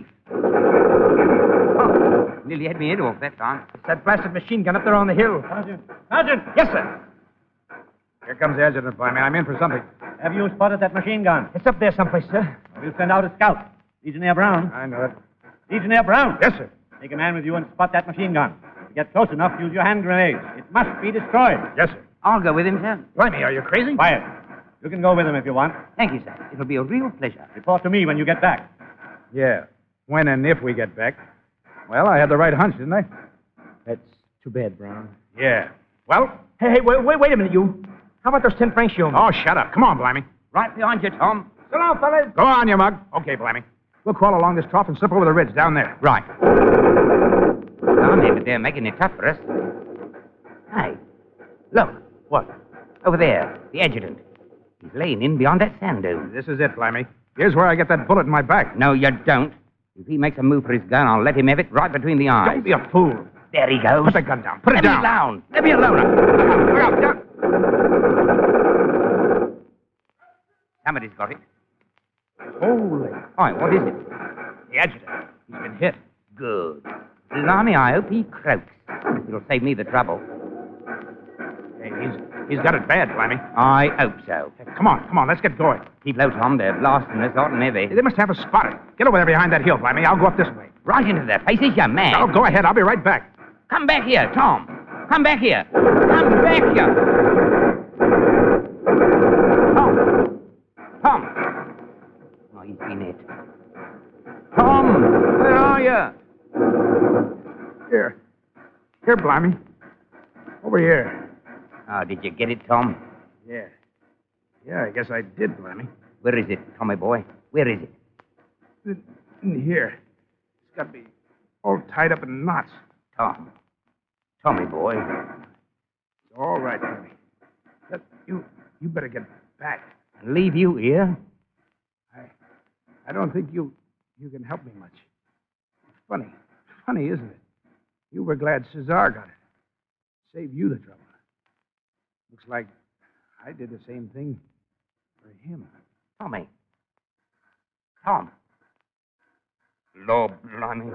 Oh, nearly had me head off that time. It's that blasted machine gun up there on the hill. Sergeant. Sergeant! Yes, sir. Here comes the adjutant, blimey. I'm in for something. Have you spotted that machine gun? It's up there someplace, sir. We'll send out a scout. Legionnaire Brown. I know it. Legionnaire Brown. Yes, sir. Take a man with you and spot that machine gun. If you get close enough, use your hand grenades. It must be destroyed. Yes, sir. I'll go with him, sir. Blimey, are you crazy? Quiet. You can go with him if you want. Thank you, sir. It'll be a real pleasure. Report to me when you get back. Yeah. When and if we get back. Well, I had the right hunch, didn't I? That's too bad, Brown. Yeah. Well? Hey, hey, wait, wait, wait a minute, you. How about those ten francs you owe me? Oh, shut up. Come on, blimey. Right behind you, Tom. So long, fellas. Go on, you mug. Okay, blimey. We'll crawl along this trough and slip over the ridge down there. Right. Blimey, but they're making it tough for us. Hey, look. What? Over there, the adjutant. He's laying in beyond that sand dune. This is it, blimey. Here's where I get that bullet in my back. No, you don't. If he makes a move for his gun, I'll let him have it right between the eyes. Don't be a fool. There he goes. Put the gun down. Put let it down. down. Let me alone. Look out, look out. Somebody's got it. Holy. Hi, what is it? The adjutant. He's been hit. Good. Blimey, I hope he croaks. It'll save me the trouble. Hey, he's he's got it bad, blimey. I hope so. Hey, come on, come on, let's get going. Keep low, Tom. They're blasting us hot and heavy. They must have us spotted. Get over there behind that hill, blimey. I'll go up this way. Right into their faces, you man. Oh, go ahead. I'll be right back. Come back here, Tom. Come back here. Come back here. Tom. Tom. Oh, he's been hit. Tom, where are you? Here. Here, blimey. Over here. Oh, did you get it, Tom? Yeah. Yeah, I guess I did, blimey. Where is it, Tommy boy? Where is it? In, in here. It's got to be all tied up in knots. Tom. Tommy boy. It's all right, Tommy. But you, you better get back. And leave you here? I, I don't think you, you can help me much. It's funny. Funny, isn't it? You were glad Cesar got it. Save you the trouble. Looks like I did the same thing for him. Tommy. Tom. Lord blimey.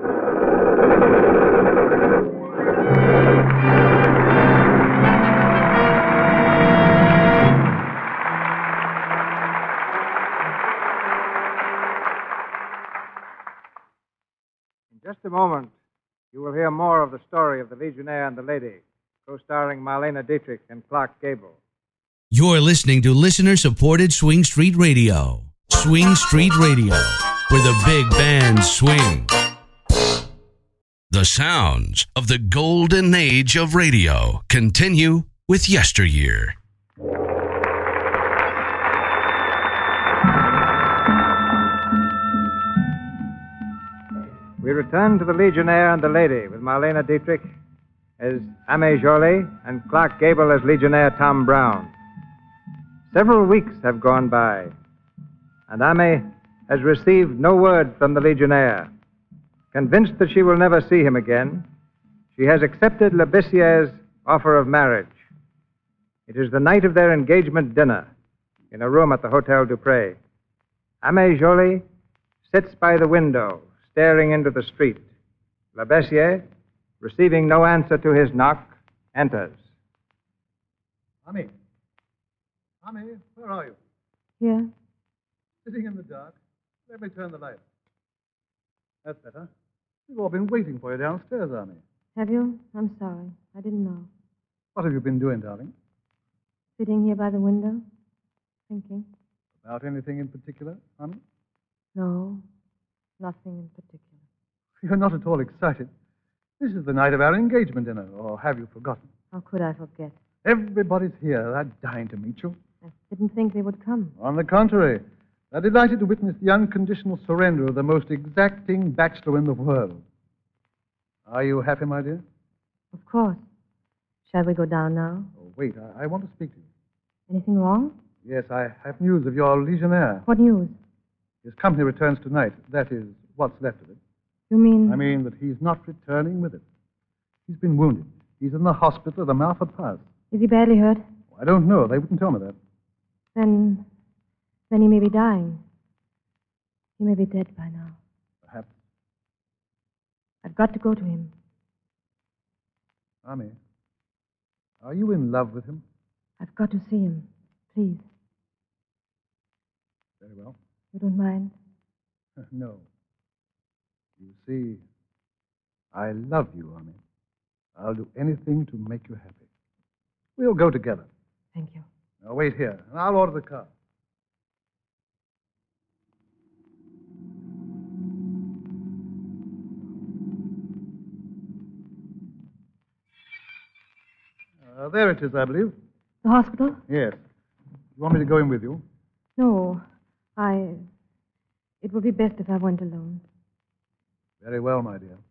In just a moment, you will hear more of the story of the Legionnaire and the Lady, co-starring Marlena Dietrich and Clark Gable. You're listening to listener-supported Swing Street Radio. Swing Street Radio, where the big bands swing. The sounds of the golden age of radio continue with Yesteryear. We return to the Legionnaire and the Lady with Marlena Dietrich as Aimé Joly and Clark Gable as Legionnaire Tom Brown. Several weeks have gone by, and Aimé has received no word from the Legionnaire. Convinced that she will never see him again, she has accepted Lebessier's offer of marriage. It is the night of their engagement dinner in a room at the Hotel Dupré. Aimé Joly sits by the window, staring into the street. Lebessier, receiving no answer to his knock, enters. Ami. Ami, where are you? Here. Sitting in the dark. Let me turn the light. That's better. We've all been waiting for you downstairs, Ami. Have you? I'm sorry. I didn't know. What have you been doing, darling? Sitting here by the window, thinking. About anything in particular, Ami? No, nothing in particular. You're not at all excited. This is the night of our engagement dinner, or have you forgotten? How could I forget? Everybody's here. They're dying to meet you. I didn't think they would come. On the contrary, they're delighted to witness the unconditional surrender of the most exacting bachelor in the world. Are you happy, my dear? Of course. Shall we go down now? Oh, wait, I, I want to speak to you. Anything wrong? Yes, I have news of your Legionnaire. What news? His company returns tonight. That is what's left of it. You mean? I mean that he's not returning with it. He's been wounded. He's in the hospital at the Malfa Pass. Is he badly hurt? I don't know. They wouldn't tell me that. Then, then he may be dying. He may be dead by now. Perhaps. I've got to go to him. Ami, are you in love with him? I've got to see him. Please. Very well. You don't mind? No. You see, I love you, Ami. I'll do anything to make you happy. We'll go together. Thank you. Now, wait here, and I'll order the car. Uh, there it is, I believe. The hospital? Yes. You want me to go in with you? No. I... It would be best if I went alone. Very well, my dear.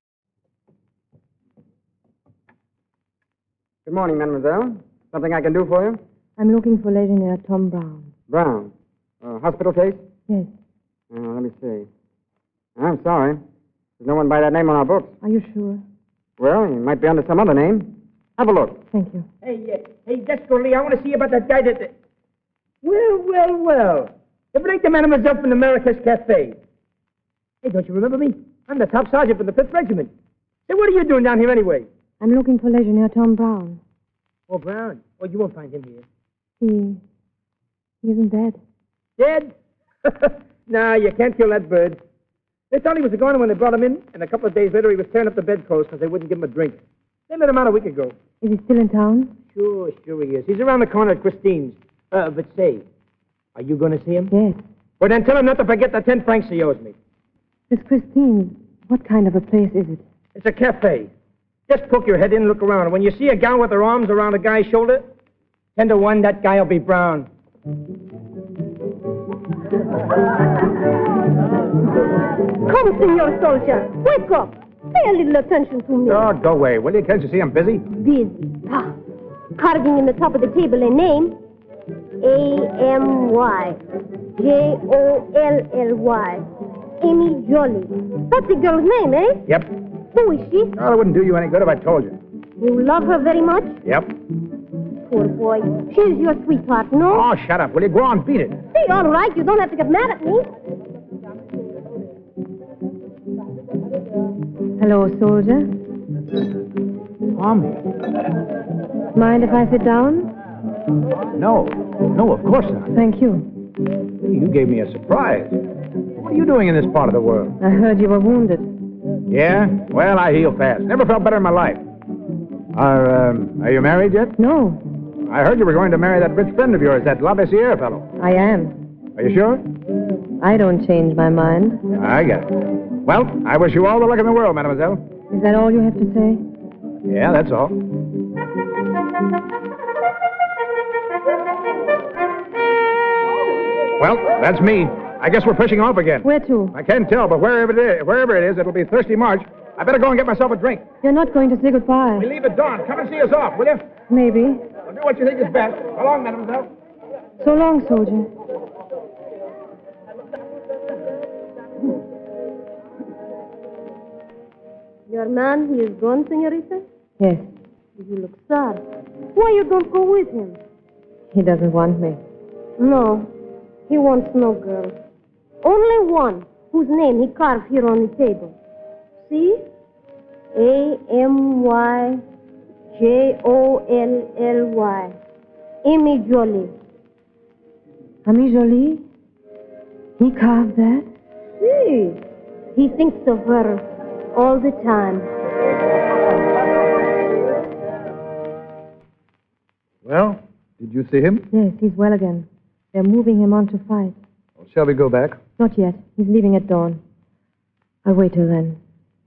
Good morning, mademoiselle. Something I can do for you? I'm looking for Legionnaire Tom Brown. Brown. Uh, hospital case? Yes. Uh, let me see. I'm sorry. There's no one by that name on our books. Are you sure? Well, he might be under some other name. Have a look. Thank you. Hey, uh, hey, Desco Lee, I want to see about that guy that... Uh... Well, well, well. If it ain't the mademoiselle from the Marrakesh Cafe. Hey, don't you remember me? I'm the top sergeant from the fifth Regiment. Say, what are you doing down here anyway? I'm looking for Legionnaire Tom Brown. Oh, Brown. Oh, you won't find him here. He... He isn't dead. Dead? Nah, you can't kill that bird. They thought he was a goner when they brought him in, and a couple of days later he was tearing up the bedclothes because they wouldn't give him a drink. They let him out a week ago. Is he still in town? Sure, sure he is. He's around the corner at Christine's. Uh, but say, are you going to see him? Yes. Well, then tell him not to forget the ten francs he owes me. Miss Christine, what kind of a place is it? It's a cafe. Just poke your head in and look around. And when you see a gal with her arms around a guy's shoulder, ten to one, that guy will be Brown. Come, Senor Soldier. Wake up. Pay a little attention to me. Oh, go away, will you? Can't you see I'm busy? Busy. Ah. Carving in the top of the table a name. A M Y. J O L L Y. Amy Joly. That's the girl's name, eh? Yep. Who is she? Oh, it wouldn't do you any good if I told you. You love her very much? Yep. Poor boy. She's your sweetheart, no? Oh, shut up, will you? Go on, beat it. Hey, all right. You don't have to get mad at me. Hello, soldier. Tommy. Mind if I sit down? No. No, of course not. Thank you. You gave me a surprise. What are you doing in this part of the world? I heard you were wounded. Yeah? Well, I heal fast. Never felt better in my life. Are, um, are you married yet? No. I heard you were going to marry that rich friend of yours, that Labessiere fellow. I am. Are you sure? I don't change my mind. I got it. Well, I wish you all the luck in the world, mademoiselle. Is that all you have to say? Yeah, that's all. Well, that's me. I guess we're pushing off again. Where to? I can't tell, but wherever it is, wherever it is, it'll be Thirsty March. I better go and get myself a drink. You're not going to say goodbye. We leave at dawn. Come and see us off, will you? Maybe. Well, do what you think is best. So long, mademoiselle. So long, soldier. Your man, he is gone, senorita? Yes. You look sad. Why you don't go with him? He doesn't want me. No, he wants no girl. Only one, whose name he carved here on the table. See? A M Y J O L L Y. Amy Jolie. Ami Jolie? He carved that? See? He thinks of her all the time. Well, did you see him? Yes, he's well again. They're moving him on to fight. Well, shall we go back? Not yet. He's leaving at dawn. I'll wait till then.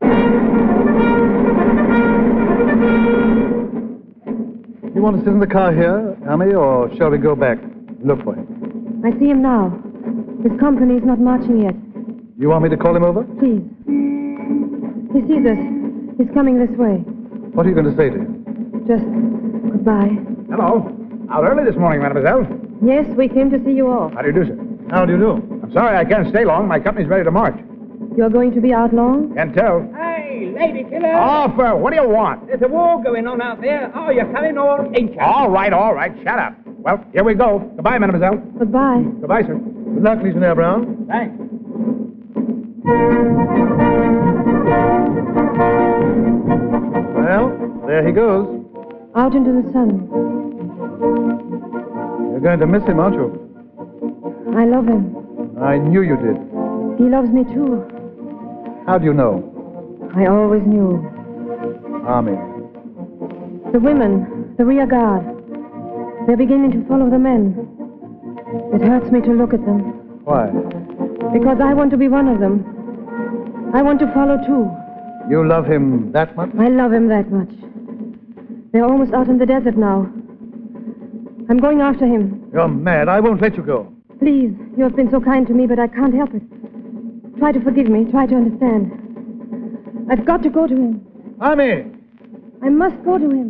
You want to sit in the car here, Amy, or shall we go back? Look for him. I see him now. His company's not marching yet. You want me to call him over? Please. He sees us. He's coming this way. What are you going to say to him? Just goodbye. Hello. Out early this morning, mademoiselle. Yes, we came to see you off. How do you do, sir? How do you do? I'm sorry I can't stay long. My company's ready to march. You're going to be out long? Can't tell. Hey, lady killer. Offer, what do you want? There's a war going on out there. Oh, you're coming on, ain't you? All right, all right. Shut up. Well, here we go. Goodbye, mademoiselle. Goodbye. Goodbye, sir. Good luck, Legionnaire Brown. Thanks. Well, there he goes. Out into the sun. You're going to miss him, aren't you? I love him. I knew you did. He loves me too. How do you know? I always knew. Army. The women, the rear guard, they're beginning to follow the men. It hurts me to look at them. Why? Because I want to be one of them. I want to follow too. You love him that much? I love him that much. They're almost out in the desert now. I'm going after him. You're mad. I won't let you go. Please, you have been so kind to me, but I can't help it. Try to forgive me. Try to understand. I've got to go to him. Army! I must go to him.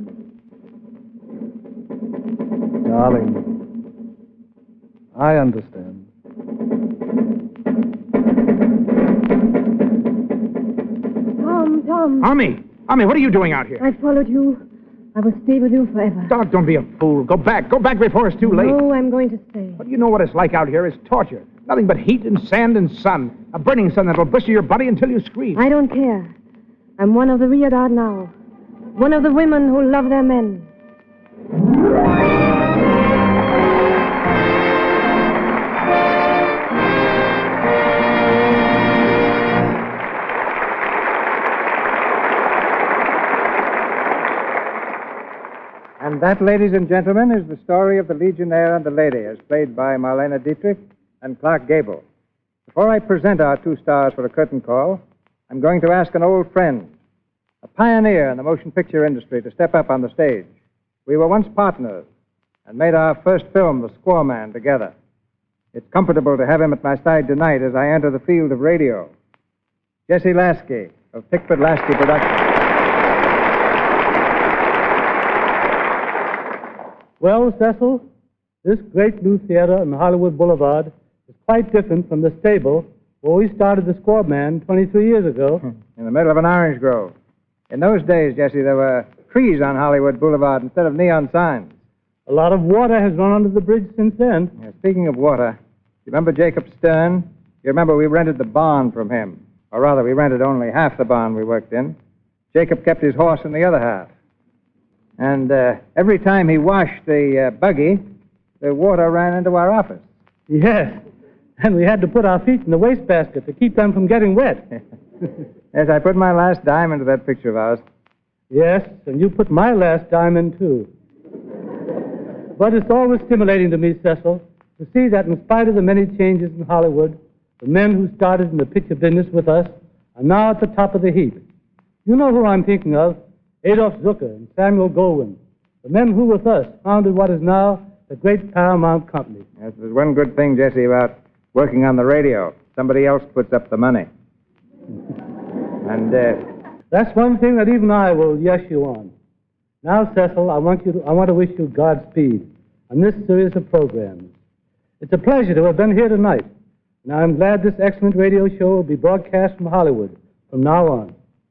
Darling, I understand. Tom, Tom. Army! Army, what are you doing out here? I followed you. I will stay with you forever. Doc, don't be a fool. Go back. Go back before it's too late. No, I'm going to stay. But you know what it's like out here. It's torture. Nothing but heat and sand and sun. A burning sun that'll blister your body until you scream. I don't care. I'm one of the rear guard now. One of the women who love their men. And that, ladies and gentlemen, is the story of the Legionnaire and the Lady, as played by Marlene Dietrich and Clark Gable. Before I present our two stars for a curtain call, I'm going to ask an old friend, a pioneer in the motion picture industry, to step up on the stage. We were once partners and made our first film, The Squaw Man, together. It's comfortable to have him at my side tonight as I enter the field of radio. Jesse Lasky of Pickford Lasky Productions. Well, Cecil, this great new theater on Hollywood Boulevard is quite different from the stable where we started the Squaw Man twenty-three years ago. In the middle of an orange grove. In those days, Jesse, there were trees on Hollywood Boulevard instead of neon signs. A lot of water has run under the bridge since then. Yeah, speaking of water, you remember Jacob Stern? You remember we rented the barn from him. Or rather, we rented only half the barn we worked in. Jacob kept his horse in the other half. And uh, every time he washed the uh, buggy, the water ran into our office. Yes, and we had to put our feet in the wastebasket to keep them from getting wet. Yes, I put my last dime into that picture of ours. Yes, and you put my last dime in, too. But it's always stimulating to me, Cecil, to see that in spite of the many changes in Hollywood, the men who started in the picture business with us are now at the top of the heap. You know who I'm thinking of. Adolf Zucker and Samuel Goldwyn, the men who with us founded what is now the great Paramount Company. Yes, there's one good thing, Jesse, about working on the radio. Somebody else puts up the money. And uh, That's one thing that even I will yes you on. Now, Cecil, I want you to, I want to wish you Godspeed on this series of programs. It's a pleasure to have been here tonight. And I'm glad this excellent radio show will be broadcast from Hollywood from now on.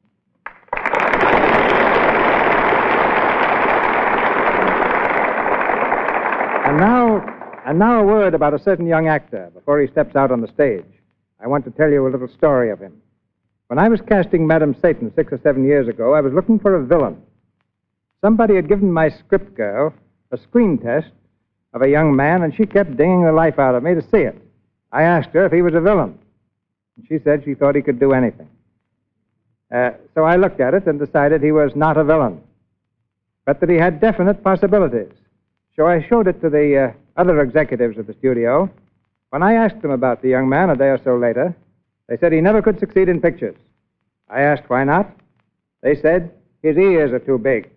And now, and now a word about a certain young actor before he steps out on the stage. I want to tell you a little story of him. When I was casting Madame Satan six or seven years ago, I was looking for a villain. Somebody had given my script girl a screen test of a young man, and she kept dinging the life out of me to see it. I asked her if he was a villain, and she said she thought he could do anything. Uh, so I looked at it and decided he was not a villain, but that he had definite possibilities. So I showed it to the uh, other executives of the studio. When I asked them about the young man a day or so later, they said he never could succeed in pictures. I asked why not. They said his ears are too big.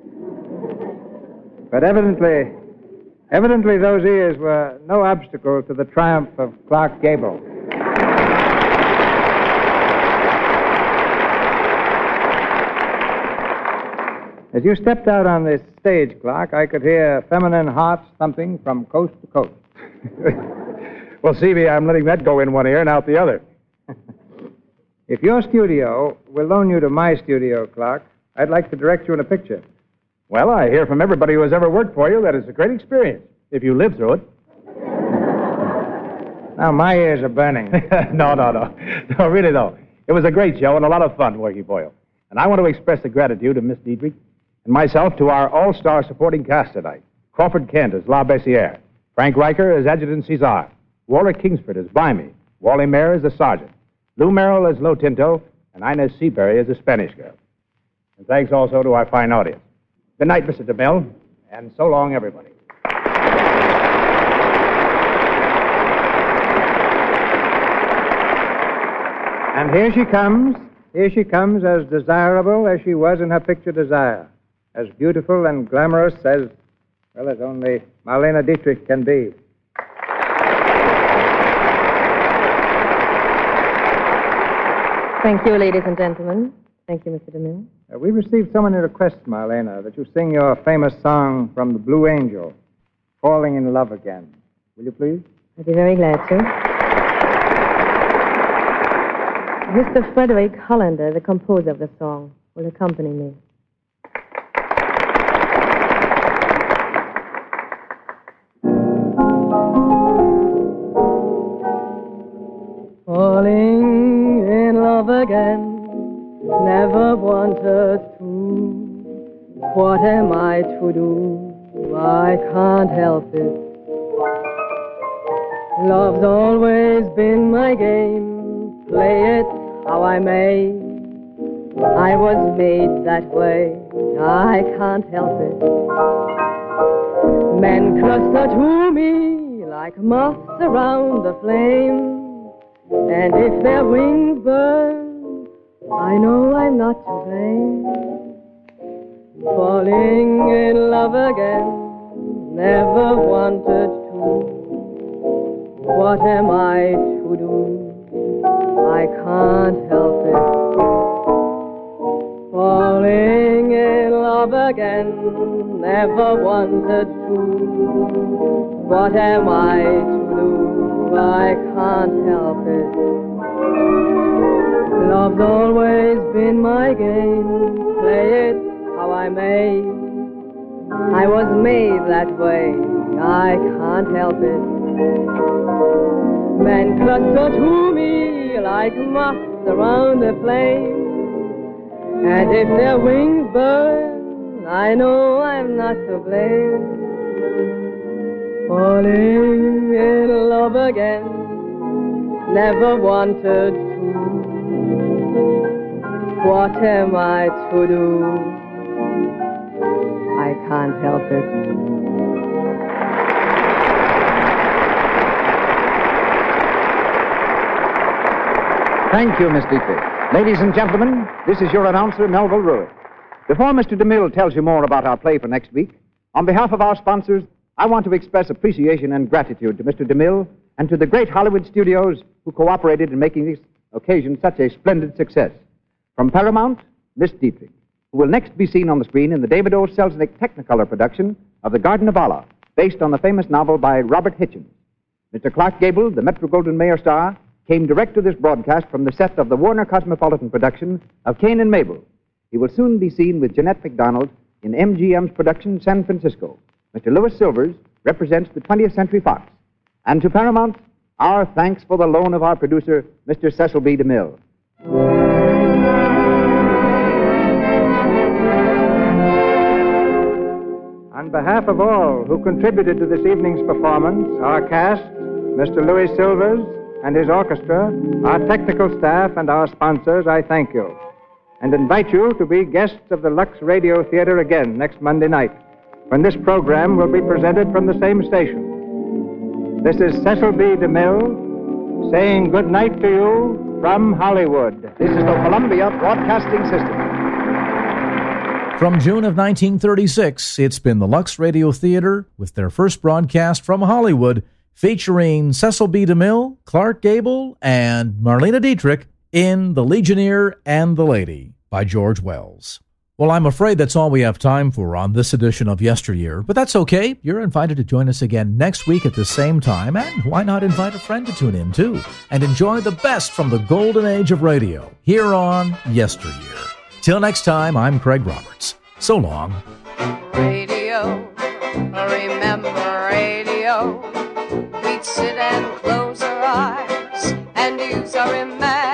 But evidently, evidently those ears were no obstacle to the triumph of Clark Gable. As you stepped out on this stage, Clark, I could hear feminine hearts thumping from coast to coast. Well, C B, I'm letting that go in one ear and out the other. If your studio will loan you to my studio, Clark, I'd like to direct you in a picture. Well, I hear from everybody who has ever worked for you that it's a great experience, if you live through it. Now, my ears are burning. no, no, no. No, really, though. It was a great show and a lot of fun working for you. And I want to express the gratitude of Miss Dietrich and myself to our all-star supporting cast tonight. Crawford Kent as La Bessiere, Frank Riker as Adjutant Cesar, Warwick Kingsford as Bimey, Wally Mayer as the Sergeant, Lou Merrill as Lo Tinto, and Inez Seabury as the Spanish girl. And thanks also to our fine audience. Good night, Mister DeMille, and so long, everybody. And here she comes. Here she comes, as desirable as she was in her picture Desire. As beautiful and glamorous as, well, as only Marlene Dietrich can be. Thank you, ladies and gentlemen. Thank you, Mister DeMille. Uh, we received so many requests, Marlena, that you sing your famous song from the Blue Angel, Falling in Love Again. Will you please? I'd be very glad to. Mister Frederick Hollander, the composer of the song, will accompany me. Falling in love again, never wanted to. What am I to do? I can't help it. Love's always been my game, play it how I may. I was made that way, I can't help it. Men cluster to me like moths around the flame. And if their wings burn, I know I'm not to blame. Falling in love again, never wanted to. What am I to do? I can't help it. Falling in love again, never wanted to. What am I to do? I can't help it. Love's always been my game, play it how I may. I was made that way, I can't help it. Men cluster to me like moths around a flame. And if their wings burn, I know I'm not to blame. Falling in love again, never wanted to. What am I to do? I can't help it. Thank you, Miss Dietrich. Ladies and gentlemen, this is your announcer, Melville Ruick. Before Mister DeMille tells you more about our play for next week, on behalf of our sponsors, I want to express appreciation and gratitude to Mister DeMille and to the great Hollywood studios who cooperated in making this occasion such a splendid success. From Paramount, Miss Dietrich, who will next be seen on the screen in the David O. Selznick Technicolor production of The Garden of Allah, based on the famous novel by Robert Hitchens. Mister Clark Gable, the Metro-Goldwyn-Mayer star, came direct to this broadcast from the set of the Warner Cosmopolitan production of Cain and Mabel. He will soon be seen with Jeanette MacDonald in M G M's production San Francisco. Mister Louis Silvers represents the twentieth Century Fox. And to Paramount, our thanks for the loan of our producer, Mister Cecil B. DeMille. On behalf of all who contributed to this evening's performance, our cast, Mister Louis Silvers and his orchestra, our technical staff, and our sponsors, I thank you and invite you to be guests of the Lux Radio Theater again next Monday night, when this program will be presented from the same station. This is Cecil B. DeMille saying good night to you from Hollywood. This is the Columbia Broadcasting System. From June of nineteen thirty-six, it's been the Lux Radio Theater with their first broadcast from Hollywood, featuring Cecil B. DeMille, Clark Gable, and Marlene Dietrich in The Legionnaire and the Lady by George Wells. Well, I'm afraid that's all we have time for on this edition of Yesteryear, but that's okay. You're invited to join us again next week at the same time, and why not invite a friend to tune in, too, and enjoy the best from the golden age of radio here on Yesteryear. Till next time, I'm Craig Roberts. So long. Radio, remember radio. We'd sit and close our eyes and use our imagination.